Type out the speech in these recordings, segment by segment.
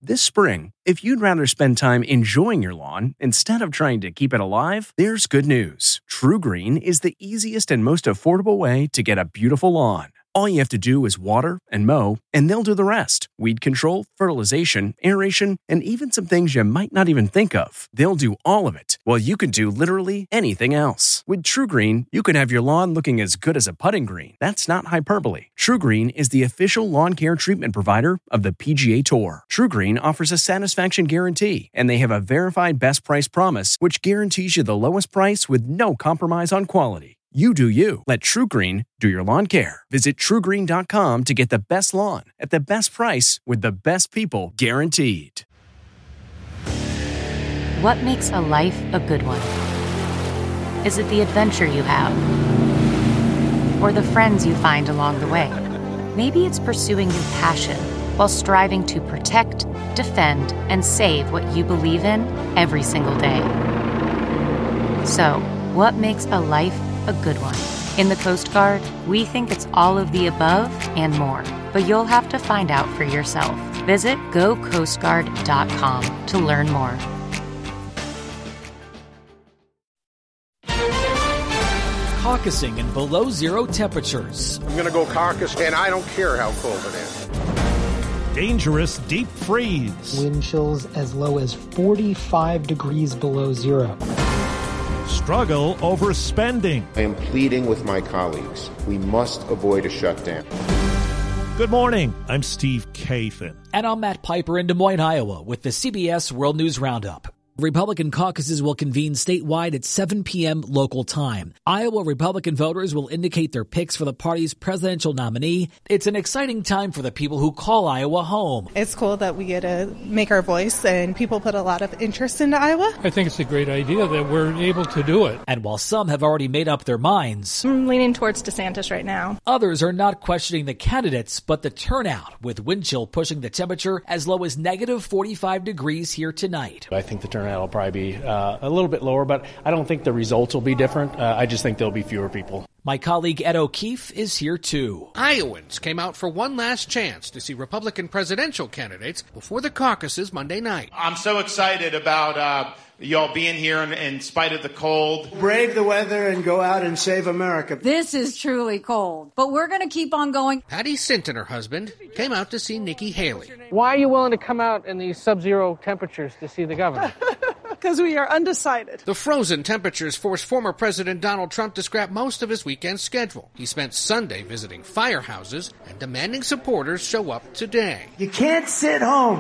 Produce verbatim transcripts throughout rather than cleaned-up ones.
This spring, if you'd rather spend time enjoying your lawn instead of trying to keep it alive, there's good news. TruGreen is the easiest and most affordable way to get a beautiful lawn. All you have to do is water and mow, and they'll do the rest. Weed control, fertilization, aeration, and even some things you might not even think of. They'll do all of it, while you can do literally anything else. With TruGreen, you can have your lawn looking as good as a putting green. That's not hyperbole. TruGreen is the official lawn care treatment provider of the P G A Tour. TruGreen offers a satisfaction guarantee, and they have a verified best price promise, which guarantees you the lowest price with no compromise on quality. You do you. Let TruGreen do your lawn care. Visit True Green dot com to get the best lawn at the best price with the best people guaranteed. What makes a life a good one? Is it the adventure you have? Or the friends you find along the way? Maybe it's pursuing your passion while striving to protect, defend, and save what you believe in every single day. So, what makes a life a good one? In the Coast Guard, we think it's all of the above and more, but you'll have to find out for yourself. Visit go coast guard dot com to learn more. Caucusing in below zero temperatures. I'm going to go caucus, and I don't care how cold it is. Dangerous deep freeze. Wind chills as low as forty-five degrees below zero. Struggle over spending. I am pleading with my colleagues. We must avoid a shutdown. Good morning. I'm Steve Kathan. And I'm Matt Piper in Des Moines, Iowa, with the C B S World News Roundup. Republican caucuses will convene statewide at seven p.m. local time. Iowa Republican voters will indicate their picks for the party's presidential nominee. It's an exciting time for the people who call Iowa home. It's cool that we get to make our voice, and people put a lot of interest into Iowa. I think it's a great idea that we're able to do it. And while some have already made up their minds, I'm leaning towards DeSantis right now. Others are not questioning the candidates, but the turnout, with wind chill pushing the temperature as low as negative forty-five degrees here tonight. I think the turnout will probably be uh, a little bit lower, but I don't think the results will be different. Uh, I just think there'll be fewer people. My colleague Ed O'Keefe is here too. Iowans came out for one last chance to see Republican presidential candidates before the caucuses Monday night. I'm so excited about uh, y'all being here in, in spite of the cold. Brave the weather and go out and save America. This is truly cold, but we're going to keep on going. Patty Sinton, her husband, came out to see Nikki Haley. Why are you willing to come out in these sub-zero temperatures to see the governor? Because we are undecided. The frozen temperatures forced former President Donald Trump to scrap most of his weekend schedule. He spent Sunday visiting firehouses and demanding supporters show up today. You can't sit home.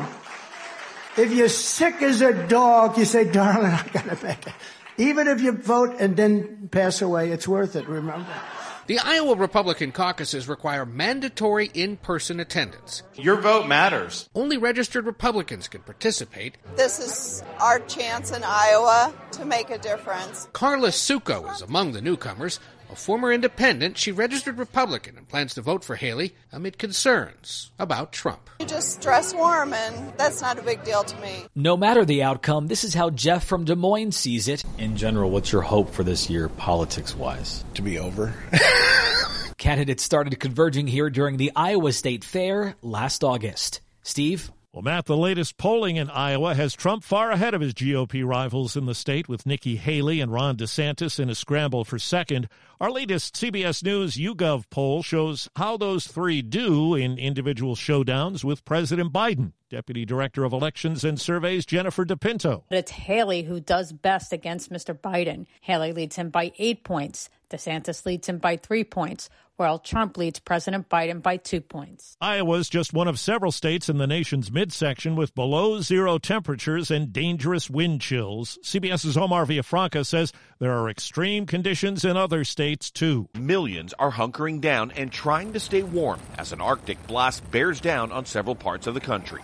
If you're sick as a dog, you say, darling, I gotta make it. Even if you vote and then pass away, it's worth it, remember? The Iowa Republican caucuses require mandatory in-person attendance. Your vote matters. Only registered Republicans can participate. This is our chance in Iowa to make a difference. Carla Succo is among the newcomers. A former independent, she registered Republican and plans to vote for Haley amid concerns about Trump. You just dress warm, and that's not a big deal to me. No matter the outcome, this is how Jeff from Des Moines sees it. In general, what's your hope for this year, politics-wise? To be over. Candidates started converging here during the Iowa State Fair last August. Steve? Well, Matt, the latest polling in Iowa has Trump far ahead of his G O P rivals in the state, with Nikki Haley and Ron DeSantis in a scramble for second. Our latest C B S News YouGov poll shows how those three do in individual showdowns with President Biden. Deputy Director of Elections and Surveys Jennifer DePinto. It's Haley who does best against Mister Biden. Haley leads him by eight points. DeSantis leads him by three points, while Trump leads President Biden by two points. Iowa's just one of several states in the nation's midsection with below zero temperatures and dangerous wind chills. CBS's Omar Villafranca says there are extreme conditions in other states, too. Millions are hunkering down and trying to stay warm as an Arctic blast bears down on several parts of the country.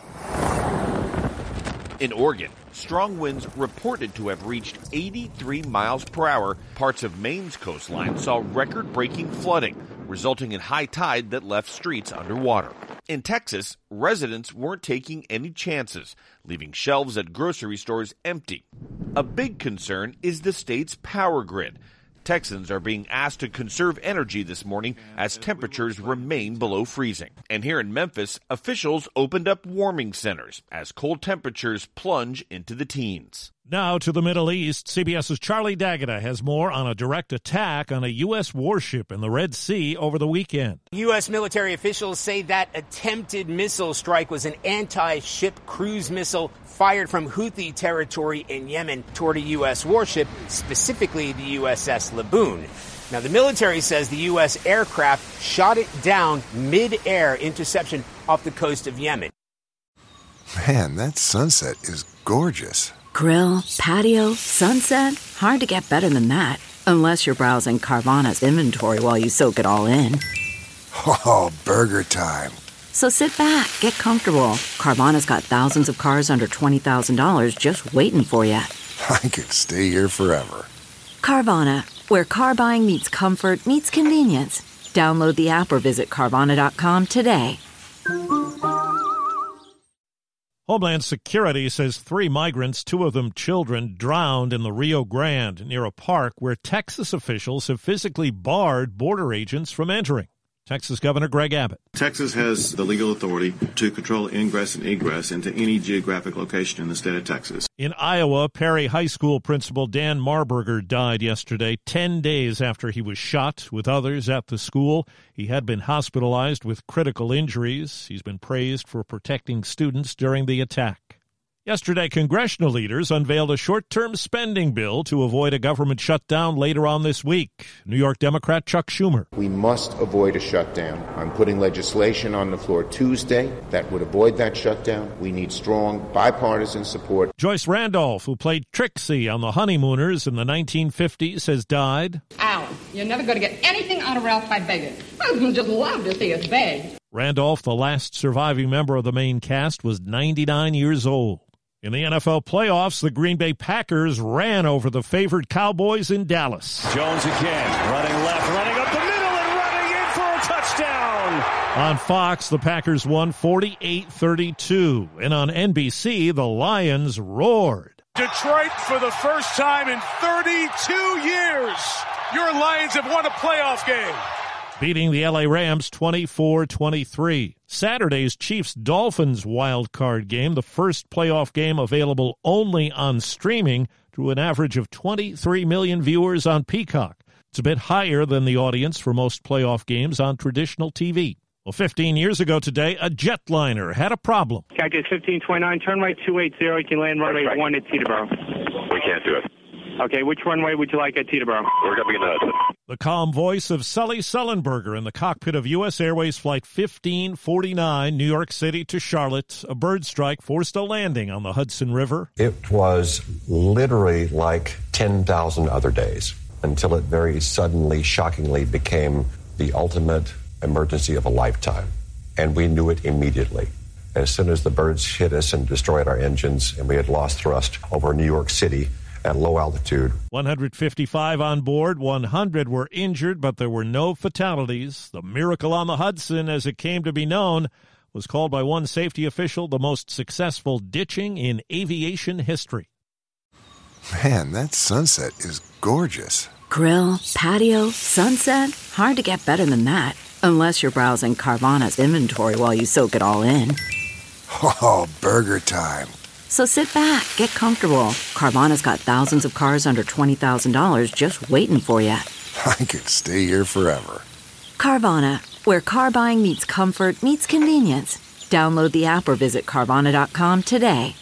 In Oregon, strong winds reported to have reached eighty-three miles per hour. Parts of Maine's coastline saw record-breaking flooding, resulting in high tide that left streets underwater. In Texas, residents weren't taking any chances, leaving shelves at grocery stores empty. A big concern is the state's power grid. Texans are being asked to conserve energy this morning as temperatures remain below freezing. And here in Memphis, officials opened up warming centers as cold temperatures plunge into the teens. Now to the Middle East. CBS's Charlie D'Agata has more on a direct attack on a U S warship in the Red Sea over the weekend. U S military officials say that attempted missile strike was an anti-ship cruise missile fired from Houthi territory in Yemen toward a U S warship, specifically the U S S Laboon. Now, the military says the U S aircraft shot it down mid-air interception off the coast of Yemen. Man, that sunset is gorgeous. Grill, patio, sunset. Hard to get better than that. Unless you're browsing Carvana's inventory while you soak it all in. Oh, burger time. So sit back, get comfortable. Carvana's got thousands of cars under twenty thousand dollars just waiting for you. I could stay here forever. Carvana, where car buying meets comfort, meets convenience. Download the app or visit Carvana dot com today. Homeland Security says three migrants, two of them children, drowned in the Rio Grande near a park where Texas officials have physically barred border agents from entering. Texas Governor Greg Abbott. Texas has the legal authority to control ingress and egress into any geographic location in the state of Texas. In Iowa, Perry High School principal Dan Marburger died yesterday, ten days after he was shot with others at the school. He had been hospitalized with critical injuries. He's been praised for protecting students during the attack. Yesterday, congressional leaders unveiled a short-term spending bill to avoid a government shutdown later on this week. New York Democrat Chuck Schumer. We must avoid a shutdown. I'm putting legislation on the floor Tuesday that would avoid that shutdown. We need strong bipartisan support. Joyce Randolph, who played Trixie on The Honeymooners in the nineteen fifties, has died. Alan, you're never going to get anything out of Ralph by begging. I would just love to see us beg. Randolph, the last surviving member of the main cast, was ninety-nine years old. In the N F L playoffs, the Green Bay Packers ran over the favored Cowboys in Dallas. Jones again, running left, running up the middle, and running in for a touchdown. On Fox, the Packers won forty-eight thirty-two. And on N B C, the Lions roared. Detroit, for the first time in thirty-two years, your Lions have won a playoff game. Beating the L A Rams twenty-four twenty-three. Saturday's Chiefs-Dolphins wild card game, the first playoff game available only on streaming, drew an average of twenty-three million viewers on Peacock. It's a bit higher than the audience for most playoff games on traditional T V. Well, fifteen years ago today, a jetliner had a problem. Cactus fifteen twenty-nine, turn right two eighty, you can land runway right. one at Teterboro. We can't do it. Okay, which runway would you like at Teterboro? We're going to begin the The calm voice of Sully Sullenberger in the cockpit of U S Airways Flight fifteen forty-nine, New York City to Charlotte. A bird strike forced a landing on the Hudson River. It was literally like ten thousand other days until it very suddenly, shockingly became the ultimate emergency of a lifetime. And we knew it immediately. As soon as the birds hit us and destroyed our engines and we had lost thrust over New York City, at low altitude. one hundred fifty-five on board, one hundred were injured, but there were no fatalities. The miracle on the Hudson, as it came to be known, was called by one safety official the most successful ditching in aviation history. Man, that sunset is gorgeous. Grill, patio, sunset. Hard to get better than that. Unless you're browsing Carvana's inventory while you soak it all in. Oh, burger time. So sit back, get comfortable. Carvana's got thousands of cars under twenty thousand dollars just waiting for you. I could stay here forever. Carvana, where car buying meets comfort, meets convenience. Download the app or visit Carvana dot com today.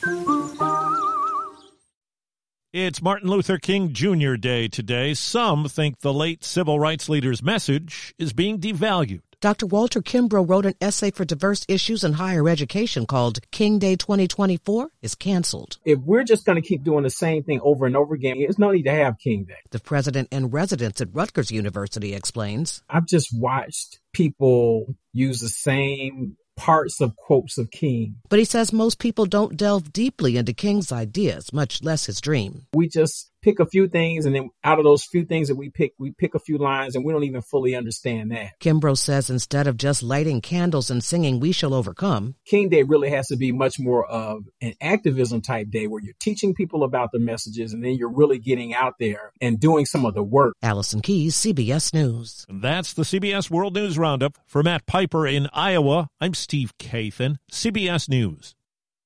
It's Martin Luther King Junior Day today. Some think the late civil rights leader's message is being devalued. Doctor Walter Kimbrough wrote an essay for diverse issues in higher education called King Day twenty twenty-four is canceled. If we're just going to keep doing the same thing over and over again, there's no need to have King Day. The president in residence at Rutgers University explains. I've just watched people use the same parts of quotes of King. But he says most people don't delve deeply into King's ideas, much less his dream. We just pick a few things, and then out of those few things that we pick, we pick a few lines, and we don't even fully understand that. Kimbrough says instead of just lighting candles and singing "We Shall Overcome," King Day really has to be much more of an activism type day where you're teaching people about the messages, and then you're really getting out there and doing some of the work. Allison Keyes, C B S News. That's the C B S World News Roundup. For Matt Piper in Iowa, I'm Steve Kathan, C B S News.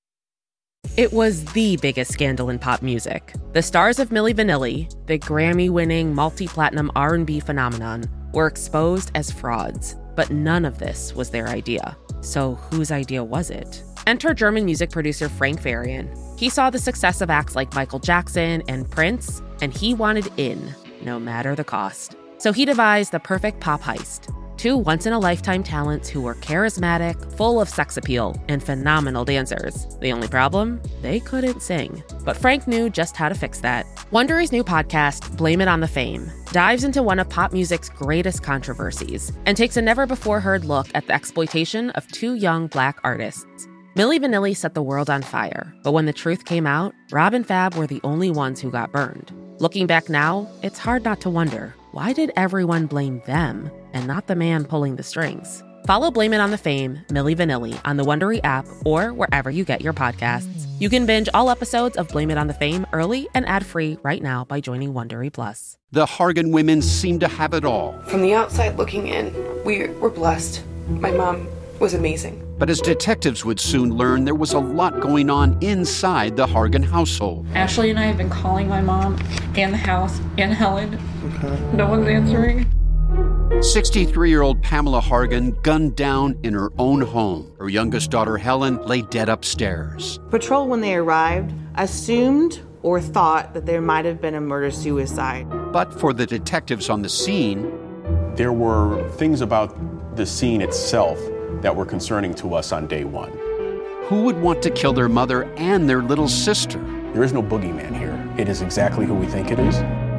It was the biggest scandal in pop music. The stars of Milli Vanilli, the Grammy-winning multi-platinum R and B phenomenon, were exposed as frauds. But none of this was their idea. So whose idea was it? Enter German music producer Frank Farian. He saw the success of acts like Michael Jackson and Prince, and he wanted in, no matter the cost. So he devised the perfect pop heist. Two once-in-a-lifetime talents who were charismatic, full of sex appeal, and phenomenal dancers. The only problem? They couldn't sing. But Frank knew just how to fix that. Wondery's new podcast, Blame It on the Fame, dives into one of pop music's greatest controversies and takes a never-before-heard look at the exploitation of two young Black artists. Milli Vanilli set the world on fire, but when the truth came out, Rob and Fab were the only ones who got burned. Looking back now, it's hard not to wonder, why did everyone blame them and not the man pulling the strings? Follow Blame It on the Fame, Milli Vanilli, on the Wondery app or wherever you get your podcasts. You can binge all episodes of Blame It on the Fame early and ad-free right now by joining Wondery Plus. The Hargan women seem to have it all. From the outside looking in, we were blessed. My mom was amazing. But as detectives would soon learn, there was a lot going on inside the Hargan household. Ashley and I have been calling my mom and the house and Helen. Okay. No one's answering. sixty-three-year-old Pamela Hargan gunned down in her own home. Her youngest daughter, Helen, lay dead upstairs. Patrol, when they arrived, assumed or thought that there might have been a murder-suicide. But for the detectives on the scene, there were things about the scene itself that were concerning to us on day one. Who would want to kill their mother and their little sister? There is no boogeyman here. It is exactly who we think it is.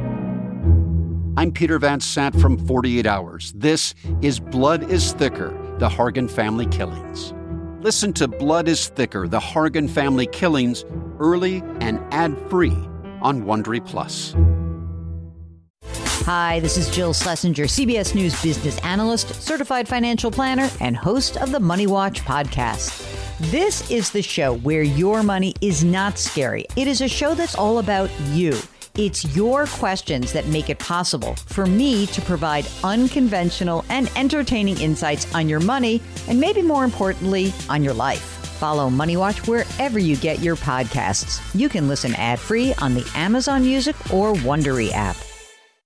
I'm Peter Van Sant from forty-eight hours. This is Blood is Thicker, the Hargan family killings. Listen to Blood is Thicker, the Hargan family killings, early and ad-free on Wondery Plus. Hi, this is Jill Schlesinger, C B S News business analyst, certified financial planner, and host of the Money Watch podcast. This is the show where your money is not scary. It is a show that's all about you. It's your questions that make it possible for me to provide unconventional and entertaining insights on your money, and maybe more importantly, on your life. Follow Money Watch wherever you get your podcasts. You can listen ad-free on the Amazon Music or Wondery app.